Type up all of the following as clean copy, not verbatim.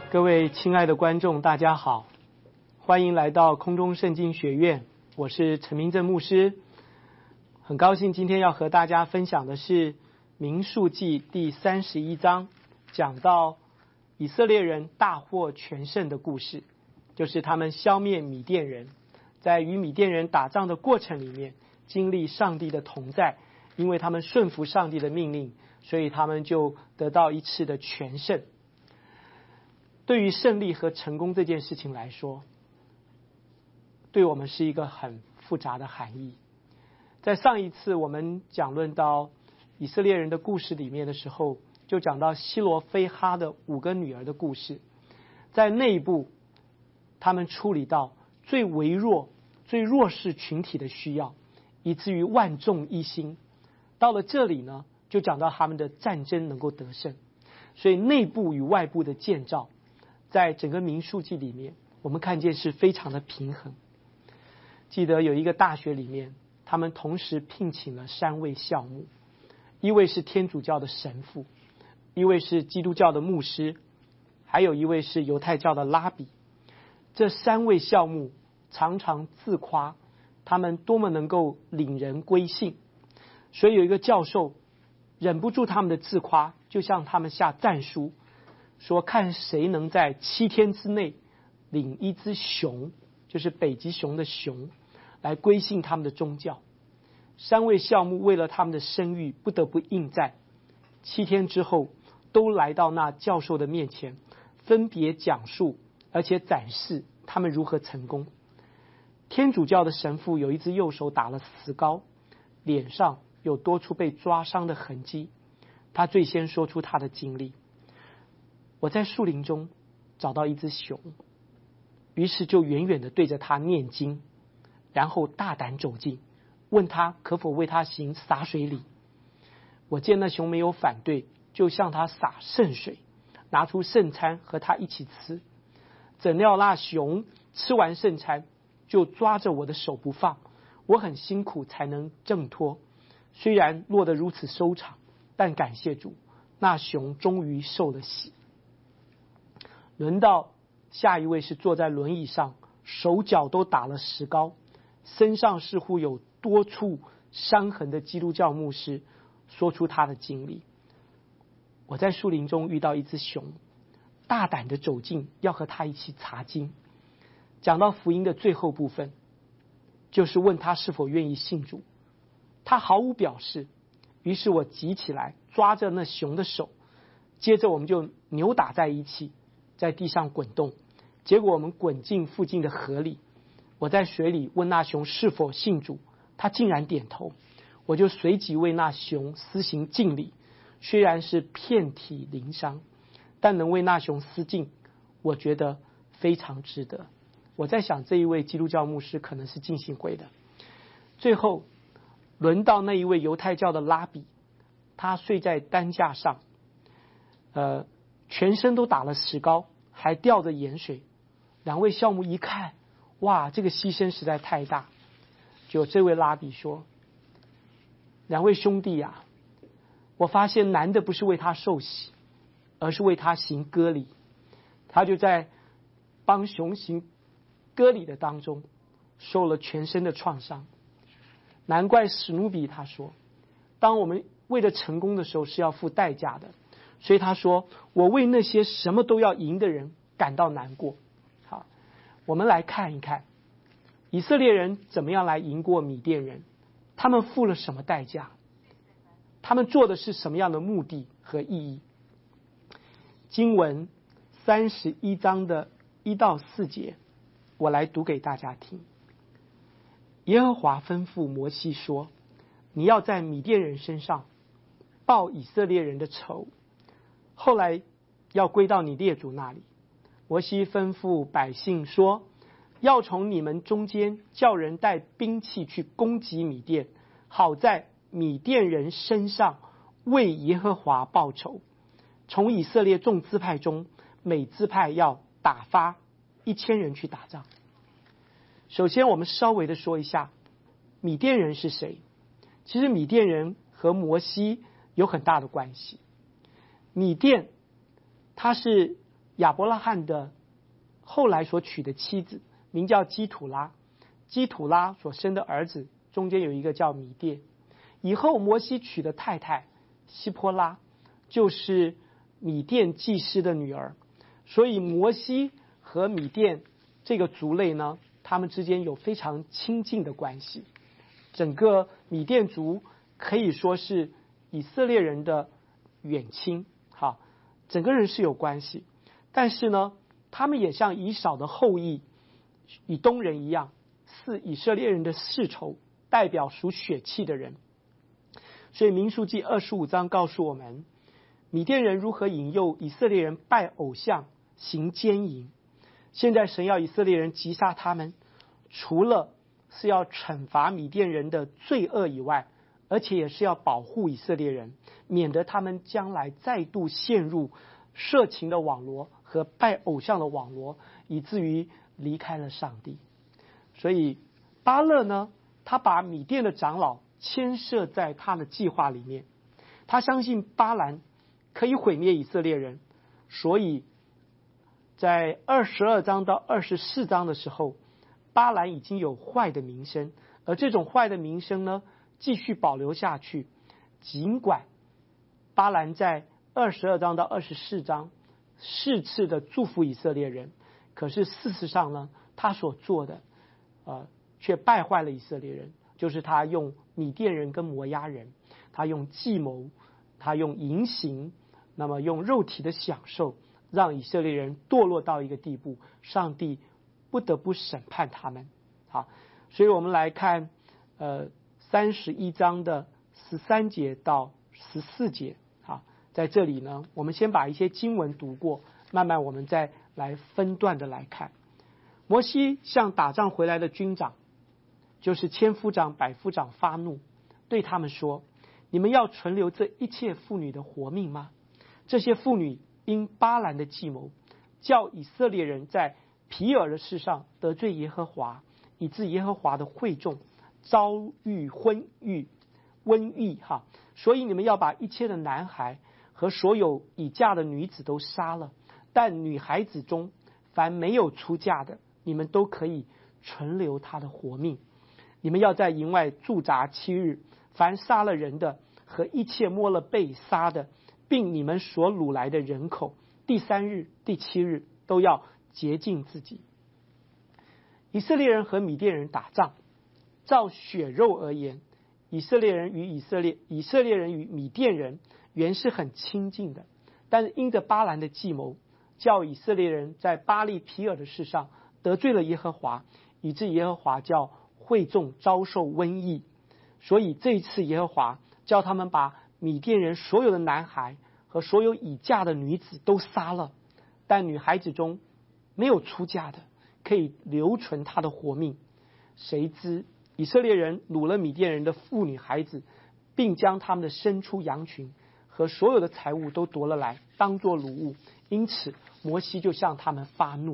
各位亲爱的观众，大家好，欢迎来到空中圣经学院，我是陈明正牧师。很高兴今天要和大家分享的是民数记第31章，讲到以色列人大获全胜的故事，就是他们消灭米甸人，在与米甸人打仗的过程里面经历上帝的同在，因为他们顺服上帝的命令，所以他们就得到一次的全胜。对于胜利和成功这件事情来说，对我们是一个很复杂的含义。在上一次我们讲论到以色列人的故事里面的时候，就讲到希罗非哈的5个女儿的故事，在内部他们处理到最微弱、最弱势群体的需要，以至于万众一心。到了这里呢，就讲到他们的战争能够得胜，所以内部与外部的建造在整个民数记里面，我们看见是非常的平衡。记得有一个大学里面，他们同时聘请了3位校牧，一位是天主教的神父，一位是基督教的牧师，还有一位是犹太教的拉比。这3位校牧常常自夸他们多么能够领人归信，所以有一个教授忍不住他们的自夸，就向他们下战书，说看谁能在7天之内领一只熊，就是北极熊的熊，来归信他们的宗教。3位校牧为了他们的声誉不得不应战，7天之后都来到那教授的面前，分别讲述而且展示他们如何成功。天主教的神父有一只右手打了石膏，脸上有多处被抓伤的痕迹，他最先说出他的经历。我在树林中找到一只熊，于是就远远地对着他念经，然后大胆走近，问他可否为他行洒水礼。我见那熊没有反对，就向他洒圣水，拿出圣餐和他一起吃。怎料那熊吃完圣餐就抓着我的手不放，我很辛苦才能挣脱。虽然落得如此收场，但感谢主，那熊终于受了洗。轮到下一位是坐在轮椅上，手脚都打了石膏，身上似乎有多处伤痕的基督教牧师，说出他的经历。我在树林中遇到一只熊，大胆地走近，要和他一起查经。讲到福音的最后部分，就是问他是否愿意信主，他毫无表示。于是我急起来抓着那熊的手，接着我们就扭打在一起，在地上滚动，结果我们滚进附近的河里。我在水里问那熊是否信主，他竟然点头。我就随即为那熊施行敬礼，虽然是遍体鳞伤，但能为那熊施敬，我觉得非常值得。我在想这一位基督教牧师可能是浸信会的。最后轮到那一位犹太教的拉比，他睡在担架上，全身都打了石膏，还吊着盐水。2位校牧一看，哇，这个牺牲实在太大。就这位拉比说：“2位兄弟啊，我发现难的不是为他受洗，而是为他行割礼。”他就在帮熊行割礼的当中受了全身的创伤。难怪史努比他说，当我们为了成功的时候是要付代价的，所以他说我为那些什么都要赢的人感到难过。好，我们来看一看以色列人怎么样来赢过米甸人，他们付了什么代价，他们做的是什么样的目的和意义。经文31章的1到4节，我来读给大家听。耶和华吩咐摩西说，你要在米甸人身上报以色列人的仇，后来要归到你列祖那里。摩西吩咐百姓说，要从你们中间叫人带兵器去攻击米甸，好在米甸人身上为耶和华报仇。从以色列众支派中，每支派要打发1000人去打仗。首先我们稍微的说一下米甸人是谁。其实米甸人和摩西有很大的关系。米甸它是亚伯拉罕的后来所娶的妻子名叫基土拉，基土拉所生的儿子中间有一个叫米甸。以后摩西娶的太太希波拉就是米甸祭司的女儿，所以摩西和米甸这个族类呢，他们之间有非常亲近的关系。整个米甸族可以说是以色列人的远亲，整个人是有关系。但是呢，他们也像以扫的后裔以东人一样，是以色列人的世仇，代表属血气的人。所以民数记25章告诉我们，米甸人如何引诱以色列人拜偶像行奸淫。现在神要以色列人击杀他们，除了是要惩罚米甸人的罪恶以外，而且也是要保护以色列人，免得他们将来再度陷入色情的网罗和拜偶像的网罗，以至于离开了上帝。所以巴勒呢，他把米甸的长老牵涉在他的计划里面，他相信巴兰可以毁灭以色列人，所以在22章到24章的时候，巴兰已经有坏的名声，而这种坏的名声呢，继续保留下去。尽管巴兰在22章到24章4次的祝福以色列人，可是事实上呢，他所做的却败坏了以色列人。就是他用米甸人跟摩押人，他用计谋，他用淫行，那么用肉体的享受，让以色列人堕落到一个地步，上帝不得不审判他们。好，所以我们来看31章的13节到14节。好，在这里呢，我们先把一些经文读过，慢慢我们再来分段的来看。摩西向打仗回来的军长，就是千夫长、百夫长发怒，对他们说：你们要存留这一切妇女的活命吗？这些妇女因巴兰的计谋，叫以色列人在皮尔的事上得罪耶和华，以致耶和华的会众遭遇瘟疫。所以你们要把一切的男孩和所有已嫁的女子都杀了，但女孩子中凡没有出嫁的，你们都可以存留她的活命。你们要在营外驻扎7日，凡杀了人的和一切摸了被杀的，并你们所掳来的人口，第3日、第7日都要洁净自己。以色列人和米甸人打仗，照血肉而言，以色列人与米甸人原是很亲近的，但是因着巴兰的计谋，叫以色列人在巴力皮尔的事上得罪了耶和华，以致耶和华叫会众遭受瘟疫。所以这一次耶和华叫他们把米甸人所有的男孩和所有已嫁的女子都杀了，但女孩子中没有出嫁的，可以留存她的活命。谁知以色列人掳了米甸人的妇女孩子，并将他们的牲畜羊群和所有的财物都夺了来，当作掳物。因此摩西就向他们发怒。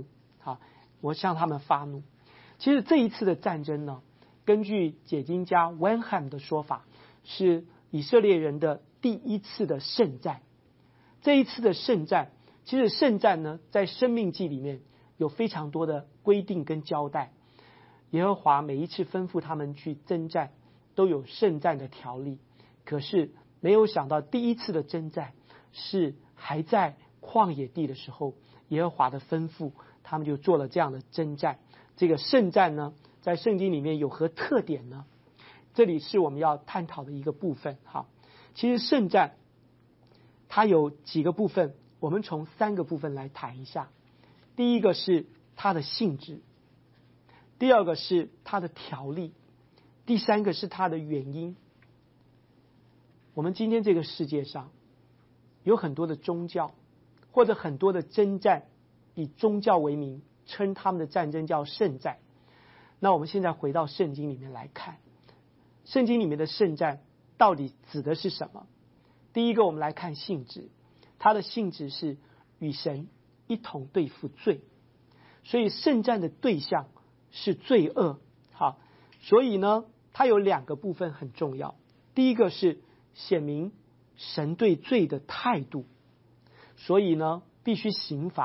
其实这一次的战争呢，根据解经家 Wenham 的说法，是以色列人的第一次的圣战。这一次的圣战，其实圣战呢，在申命记里面有非常多的规定跟交代。耶和华每一次吩咐他们去征战，都有圣战的条例。可是没有想到第一次的征战是还在旷野地的时候，耶和华的吩咐，他们就做了这样的征战。这个圣战呢，在圣经里面有何特点呢？这里是我们要探讨的一个部分。好，其实圣战它有几个部分，我们从3个部分来谈一下。第一个是它的性质，第二个是它的条例，第3个是它的原因。我们今天这个世界上有很多的宗教，或者很多的征战，以宗教为名，称他们的战争叫圣战。那我们现在回到圣经里面来看，圣经里面的圣战到底指的是什么？第一个，我们来看性质，它的性质是与神一同对付罪，所以圣战的对象是罪恶。好，所以呢，它有2个部分很重要。第一个是显明神对罪的态度，所以呢，必须刑罚，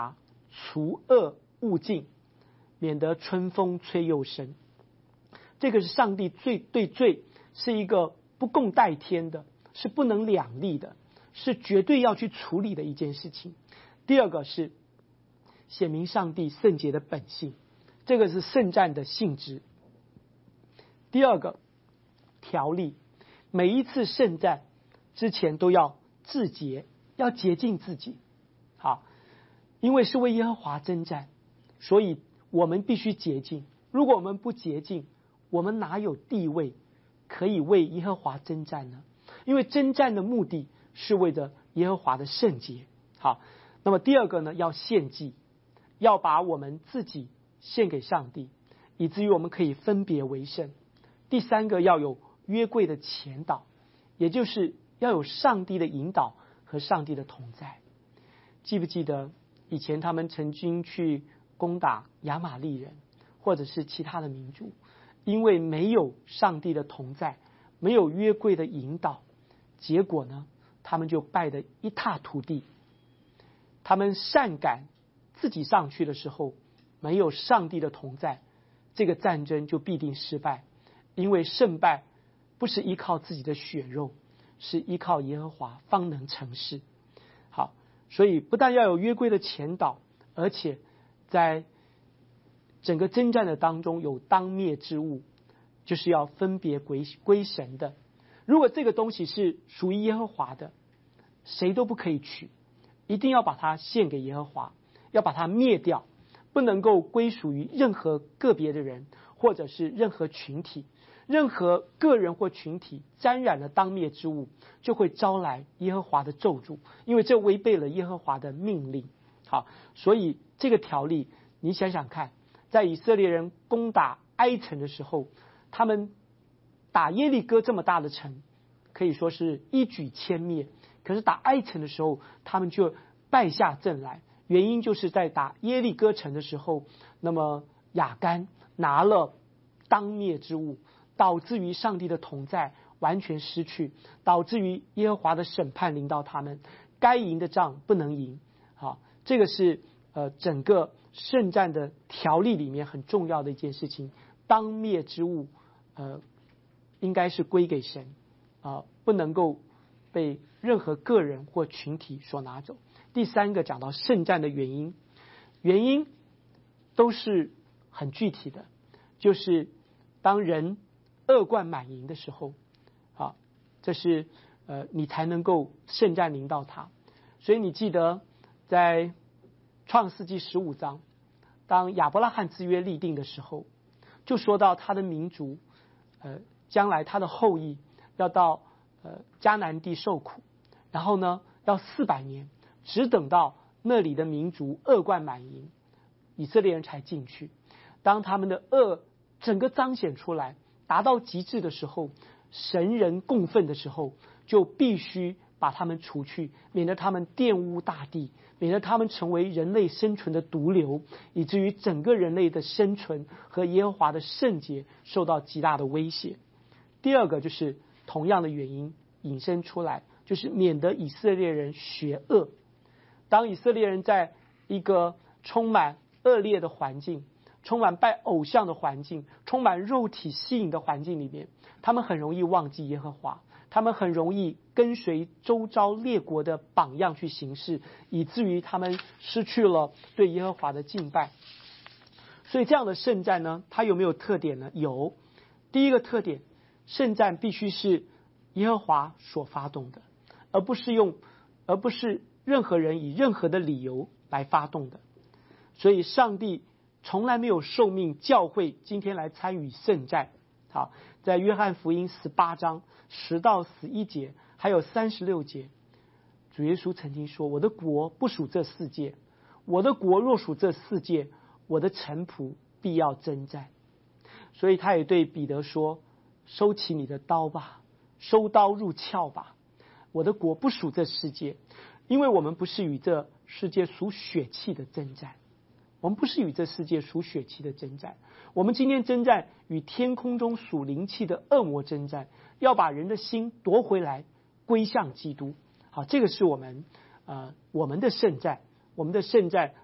除恶务尽，免得春风吹又生。这个是上帝对罪是一个不共戴天的，是不能两立的，是绝对要去处理的一件事情。第二个是显明上帝圣洁的本性，这个是圣战的性质。第二个条例，每一次圣战之前都要自洁，要洁净自己。好，因为是为耶和华征战，所以我们必须洁净。如果我们不洁净，我们哪有地位可以为耶和华征战呢？因为征战的目的是为了耶和华的圣洁。好，那么第二个呢，要献祭，要把我们自己献给上帝，以至于我们可以分别为圣。第三个要有约柜的前导，也就是要有上帝的引导和上帝的同在。记不记得以前他们曾经去攻打亚玛力人或者是其他的民族，因为没有上帝的同在，没有约柜的引导，结果呢，他们就败得一塌涂地。他们擅敢自己上去的时候，没有上帝的同在，这个战争就必定失败。因为胜败不是依靠自己的血肉，是依靠耶和华方能成事。好，所以不但要有约柜的前导，而且在整个征战的当中有当灭之物，就是要分别归神的。如果这个东西是属于耶和华的，谁都不可以取，一定要把它献给耶和华，要把它灭掉，不能够归属于任何个别的人，或者是任何群体。任何个人或群体沾染了当灭之物，就会招来耶和华的咒诅，因为这违背了耶和华的命令。好，所以这个条例，你想想看，在以色列人攻打埃城的时候，他们打耶利哥这么大的城，可以说是一举歼灭。可是打埃城的时候，他们就败下阵来，原因就是在打耶利哥城的时候，那么亚干拿了当灭之物，导致于上帝的同在完全失去，导致于耶和华的审判临到他们，该赢的仗不能赢。好，这个是整个圣战的条例里面很重要的一件事情。当灭之物应该是归给神，不能够被任何个人或群体所拿走。第三个讲到圣战的原因，原因都是很具体的，就是当人恶贯满盈的时候，这是你才能够圣战临到他。所以你记得在创世纪15章，当亚伯拉罕之约立定的时候，就说到他的民族将来他的后裔要到迦南地受苦，然后呢要400年，只等到那里的民族恶贯满盈，以色列人才进去。当他们的恶整个彰显出来，达到极致的时候，神人共愤的时候，就必须把他们除去，免得他们玷污大地，免得他们成为人类生存的毒瘤，以至于整个人类的生存和耶和华的圣洁受到极大的威胁。第二个就是同样的原因引申出来，就是免得以色列人学恶。当以色列人在一个充满恶劣的环境，充满拜偶像的环境，充满肉体吸引的环境里面，他们很容易忘记耶和华，他们很容易跟随周遭列国的榜样去行事，以至于他们失去了对耶和华的敬拜。所以这样的圣战呢，它有没有特点呢？有。第一个特点，圣战必须是耶和华所发动的，而不是任何人以任何的理由来发动的。所以上帝从来没有受命教会今天来参与圣战。好，在约翰福音18章10到11节还有36节，主耶稣曾经说，我的国不属这世界，我的国若属这世界，我的臣仆必要征战。所以他也对彼得说，收起你的刀吧，收刀入鞘吧，我的国不属这世界。因为我们不是与这世界属血气的征战，我们不是与这世界属血气的征战，我们今天征战与天空中属灵气的恶魔征战，要把人的心夺回来，归向基督。好，这个是我们的圣战。我们的圣战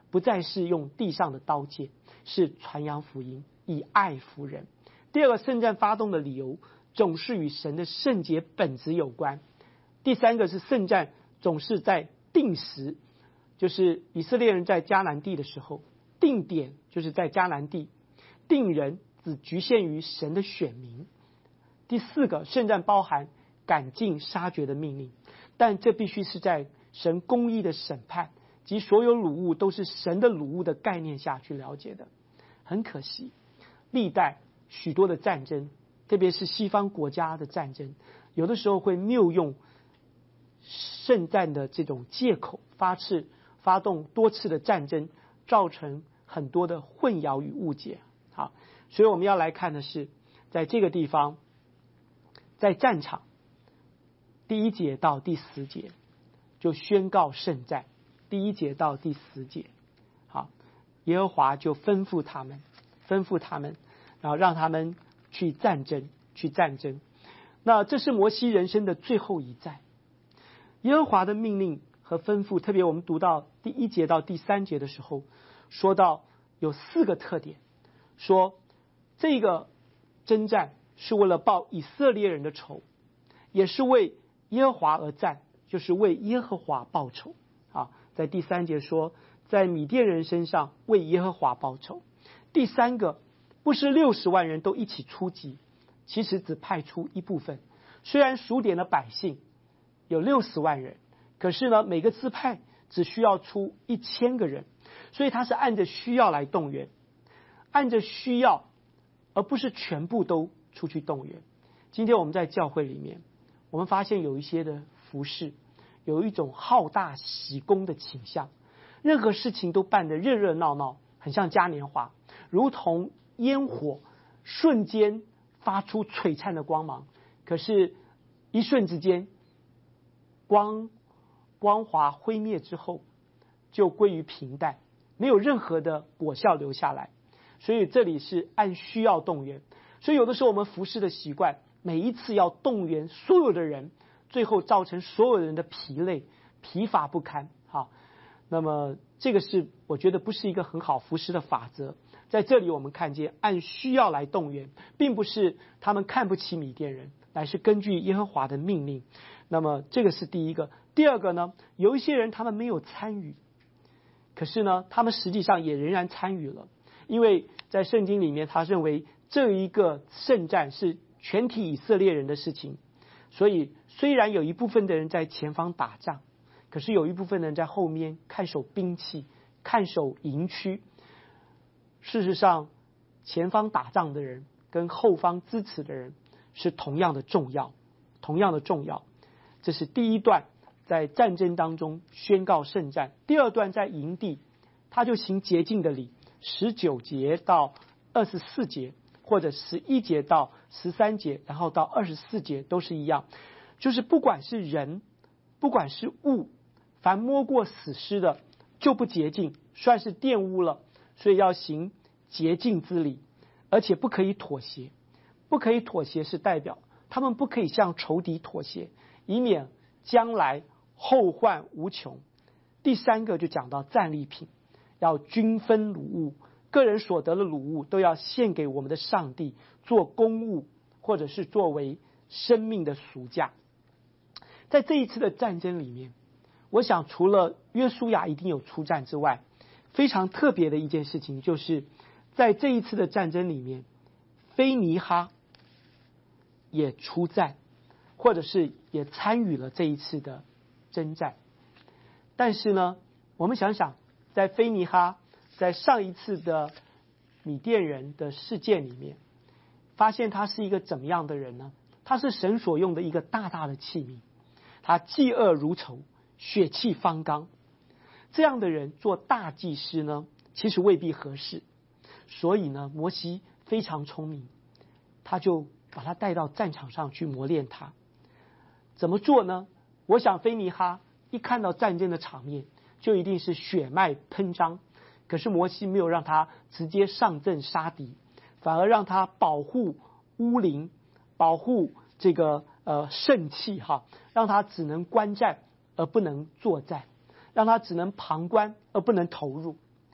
不再是用地上的刀剑，是传扬福音，以爱服人。第二个，圣战发动的理由总是与神的圣洁本质有关。第三个是圣战总是在定时，就是以色列人在迦南地的时候，定点就是在迦南地，定人只局限于神的选民。第四个，圣战包含赶尽杀绝的命令，但这必须是在神公义的审判及所有掳物都是神的掳物的概念下去了解的。很可惜，历代许多的战争，特别是西方国家的战争，有的时候会谬用圣战的这种借口，发动多次的战争，造成很多的混淆与误解。好，所以我们要来看的是，在这个地方，在战场第1节到第10节就宣告圣战。第1节到第10节，好，耶和华就吩咐他们，然后让他们去战争。那这是摩西人生的最后一战。耶和华的命令和吩咐，特别我们读到第1节到第3节的时候，说到有4个特点，说这个征战是为了报以色列人的仇，也是为耶和华而战，就是为耶和华报仇。啊，在第3节说，在米甸人身上为耶和华报仇。第3个，不是60万人都一起出击，其实只派出一部分。虽然数点的百姓有60万人，可是呢，每个支派只需要出1000个人，所以他是按着需要来动员，按着需要，而不是全部都出去动员。今天我们在教会里面，我们发现有一些的服事，有一种好大喜功的倾向，任何事情都办得热热闹闹，很像嘉年华，如同烟火瞬间发出璀璨的光芒，可是一瞬之间光华灰灭之后就归于平淡，没有任何的果效留下来。所以这里是按需要动员。所以有的时候我们服事的习惯，每一次要动员所有的人，最后造成所有人的疲累、疲乏不堪。好，那么这个是我觉得不是一个很好服事的法则。在这里我们看见按需要来动员，并不是他们看不起米甸人，乃是根据耶和华的命令。那么这个是第一个。第二个呢，有一些人他们没有参与，可是呢，他们实际上也仍然参与了，因为在圣经里面他认为这一个圣战是全体以色列人的事情，所以虽然有一部分的人在前方打仗，可是有一部分人在后面看守兵器、看守营区。事实上，前方打仗的人跟后方支持的人是同样的重要。这是第一段在战争当中宣告圣战。第二段在营地，他就行洁净的礼，19节到24节，或者11节到13节，然后到24节都是一样，就是不管是人，不管是物，凡摸过死尸的就不洁净，算是玷污了，所以要行洁净之礼，而且不可以妥协。不可以妥协是代表他们不可以向仇敌妥协，以免将来后患无穷。第三个就讲到战利品，要均分掳物，个人所得的掳物都要献给我们的上帝，做公物，或者是作为生命的赎价。在这一次的战争里面，我想除了约书亚一定有出战之外，非常特别的一件事情就是在这一次的战争里面，菲尼哈也出战，或者是也参与了这一次的征战。但是呢，我们想想，在菲尼哈在上一次的米甸人的事件里面，发现他是一个怎么样的人呢？他是神所用的一个大大的器皿，他嫉恶如仇，血气方刚。这样的人做大祭司呢，其实未必合适。所以呢，摩西非常聪明，他就把他带到战场上去磨练他。怎么做呢？我想菲尼哈一看到战争的场面，就一定是血脉喷张。可是摩西没有让他直接上阵杀敌，反而让他保护乌灵，保护这个圣器哈，让他只能观战而不能作战，让他只能旁观而不能投入。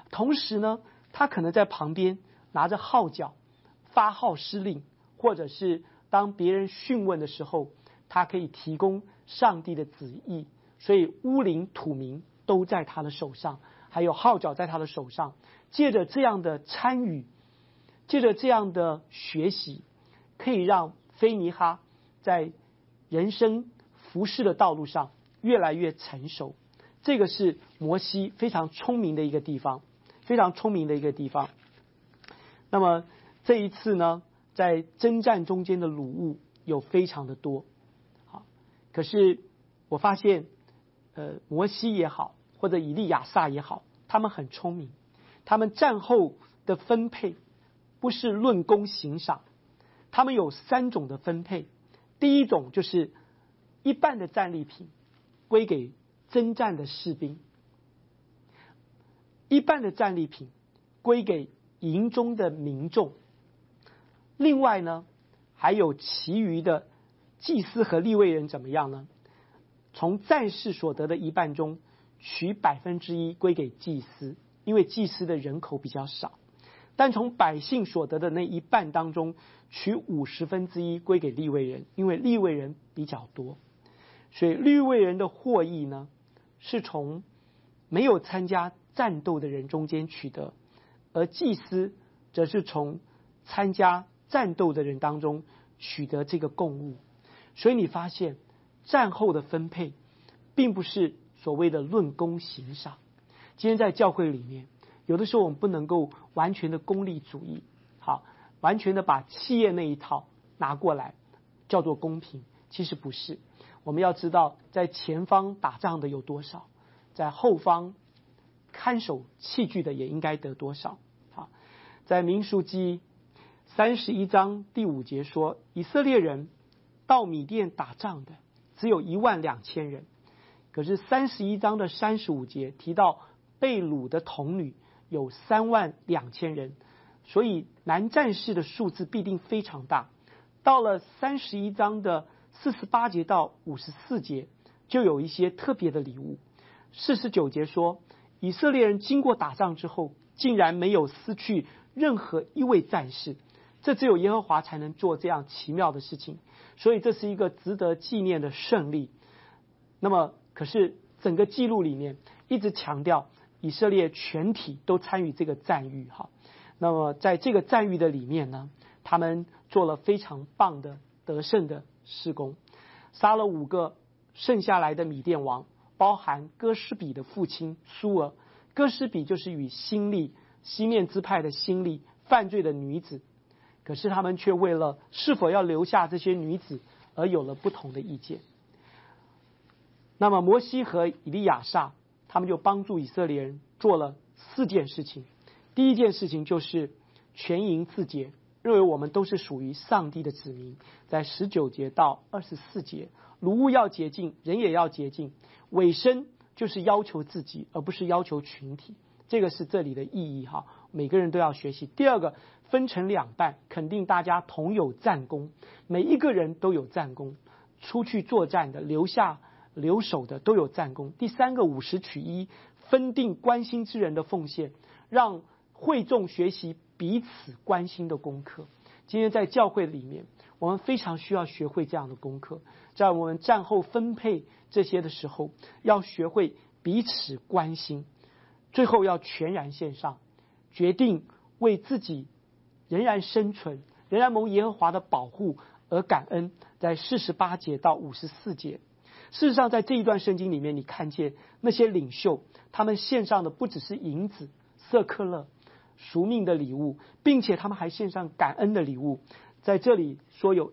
同时呢，他可能在旁边拿着号角发号施令，或者是当别人讯问的时候，他可以提供上帝的旨意。所以乌灵土明都在他的手上，还有号角在他的手上。借着这样的参与，借着这样的学习，可以让菲尼哈在人生服事的道路上越来越成熟。这个是摩西非常聪明的一个地方，非常聪明的一个地方。那么这一次呢，在征战中间的鲁物有非常的多，好，可是我发现，摩西也好，或者以利亚撒也好，他们很聪明，他们战后的分配不是论功行赏，他们有3种的分配。第一种就是一半的战利品归给征战的士兵，一半的战利品归给营中的民众，另外呢，还有其余的祭司和利未人怎么样呢？从战士所得的一半中取1%归给祭司，因为祭司的人口比较少；但从百姓所得的那一半当中取1/50归给利未人，因为利未人比较多。所以利未人的获益呢，是从没有参加战斗的人中间取得，而祭司则是从参加战斗的人当中取得这个供物。所以你发现战后的分配并不是所谓的论功行赏。今天在教会里面，有的时候我们不能够完全的功利主义，好，完全的把企业那一套拿过来叫做公平，其实不是。我们要知道，在前方打仗的有多少，在后方看守器具的也应该得多少。好，在民数记31章第5节说，以色列人到米甸打仗的只有12000人，可是31章的35节提到被掳的童女有32000人，所以男战士的数字必定非常大。到了31章的48节到54节，就有一些特别的礼物。49节说，以色列人经过打仗之后，竟然没有失去任何一位战士，这只有耶和华才能做这样奇妙的事情，所以这是一个值得纪念的胜利。那么可是整个记录里面一直强调以色列全体都参与这个战役。那么在这个战役的里面呢，他们做了非常棒的得胜的事工，杀了5个剩下来的米甸王，包含哥施比的父亲苏尔。哥施比就是与辛利西面支派的辛利犯罪的女子，可是他们却为了是否要留下这些女子而有了不同的意见。那么摩西和以利亚撒他们就帮助以色列人做了4件事情。第一件事情就是全营自洁，认为我们都是属于上帝的子民，在19节到24节，掳物要洁净，人也要洁净，委身就是要求自己，而不是要求群体，这个是这里的意义。每个人都要学习。第二个，分成2半，肯定大家同有战功，每一个人都有战功，出去作战的留守的都有战功。第3个，50取1，分定关心之人的奉献，让会众学习彼此关心的功课。今天在教会里面，我们非常需要学会这样的功课，在我们战后分配这些的时候，要学会彼此关心，最后要全然献上，决定为自己仍然生存，仍然蒙耶和华的保护而感恩。在48节到54节，事实上在这一段圣经里面，你看见那些领袖他们献上的不只是银子、色克勒、赎命的礼物，并且他们还献上感恩的礼物。在这里说有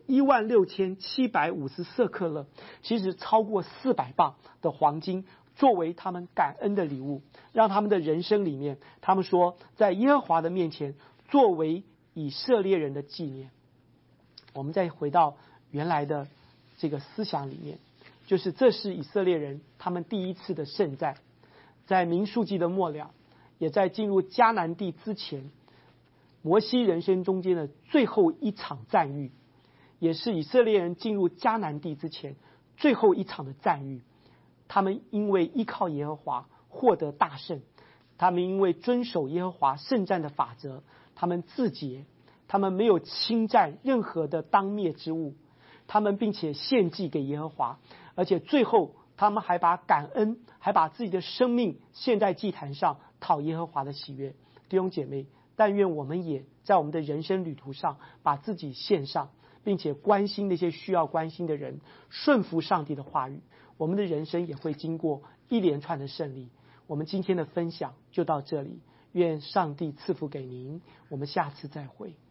16750色克勒，其实超过400磅的黄金，作为他们感恩的礼物，让他们的人生里面，他们说在耶和华的面前作为以色列人的纪念。我们再回到原来的这个思想里面，就是这是以色列人他们第一次的圣战。在民数记的末了，也在进入迦南地之前，摩西人生中间的最后一场战役，也是以色列人进入迦南地之前最后一场的战役。他们因为依靠耶和华获得大胜， 他们因为遵守耶和华圣战的法则，他们自洁，他们没有侵占任何的当灭之物，他们并且献祭给耶和华，而且最后他们还把感恩，还把自己的生命献在祭坛上，讨耶和华的喜悦。弟兄姐妹，但愿我们也在我们的人生旅途上把自己献上，并且关心那些需要关心的人，顺服上帝的话语，我们的人生也会经过一连串的胜利。我们今天的分享就到这里，愿上帝赐福给您，我们下次再会。